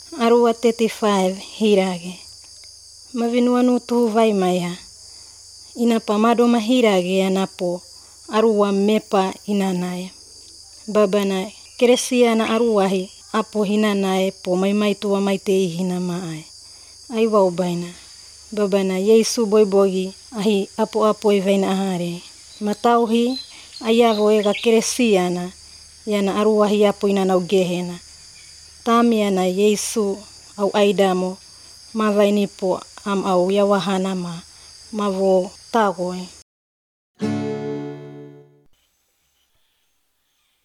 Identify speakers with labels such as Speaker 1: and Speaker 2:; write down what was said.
Speaker 1: Arua 35 hirage. Mavinua tuhu vai maya. Inapa madoma hirage anapo arua mepa inanaya. Babana keresiana aruahi apo hinanae po maimai tua maitei hinamaai. Aiwau baina. Babana Yesu boibogi ahi apo ivaina ahare. Matauhi ayavo ega keresiana yana aruahi apo inanau gehena. Tamiana Yesu au aidamo mavainipo am au yawahana ma mavo tagoi.